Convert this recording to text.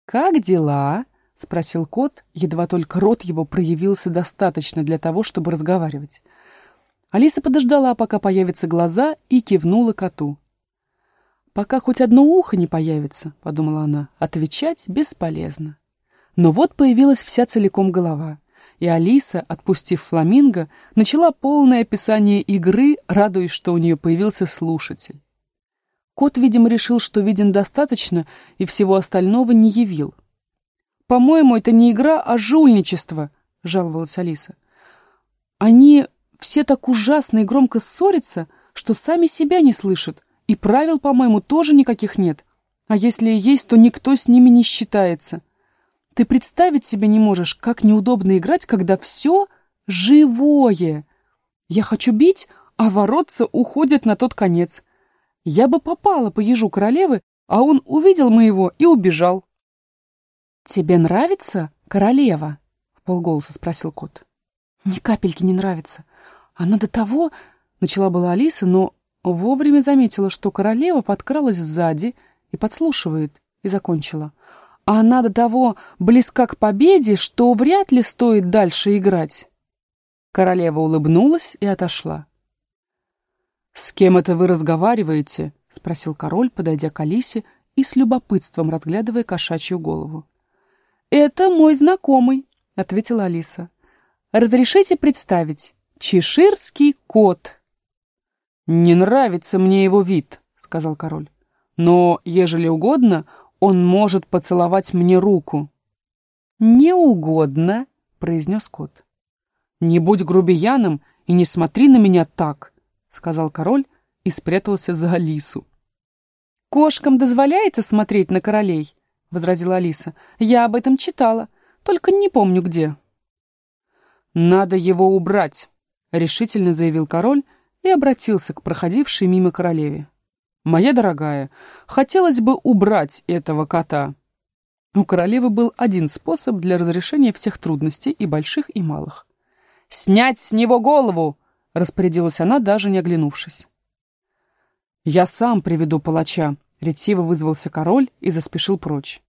«Как дела?» — спросил кот, едва только рот его проявился достаточно для того, чтобы разговаривать. Алиса подождала, пока появятся глаза, и кивнула коту. «Пока хоть одно ухо не появится, — подумала она, — отвечать бесполезно». Но вот появилась вся целиком голова, и Алиса, отпустив фламинго, начала полное описание игры, радуясь, что у нее появился слушатель. Кот, видимо, решил, что виден достаточно, и всего остального не явил. «По-моему, это не игра, а жульничество», — жаловалась Алиса. «Они все так ужасно и громко ссорятся, что сами себя не слышат, и правил, по-моему, тоже никаких нет. А если и есть, то никто с ними не считается. Ты представить себе не можешь, как неудобно играть, когда все живое. Я хочу бить, а воротца уходят на тот конец. Я бы попала по ежу королевы, а он увидел моего и убежал». «Тебе нравится королева?» — вполголоса спросил кот. «Ни капельки не нравится. Она до того...» — начала была Алиса, но вовремя заметила, что королева подкралась сзади и подслушивает, и закончила. «Она до того близка к победе, что вряд ли стоит дальше играть». Королева улыбнулась и отошла. «С кем это вы разговариваете?» — спросил король, подойдя к Алисе и с любопытством разглядывая кошачью голову. «Это мой знакомый», — ответила Алиса. «Разрешите представить? Чеширский кот». «Не нравится мне его вид», — сказал король. «Но, ежели угодно, он может поцеловать мне руку». «Не угодно», — произнес кот. «Не будь грубияном и не смотри на меня так», — сказал король и спрятался за Алису. «Кошкам дозволяется смотреть на королей?» — возразила Алиса. «Я об этом читала, только не помню где». «Надо его убрать», — решительно заявил король и обратился к проходившей мимо королеве. «Моя дорогая, хотелось бы убрать этого кота». У королевы был один способ для разрешения всех трудностей, и больших, и малых. «Снять с него голову!» — распорядилась она, даже не оглянувшись. «Я сам приведу палача», — ретиво вызвался король и заспешил прочь.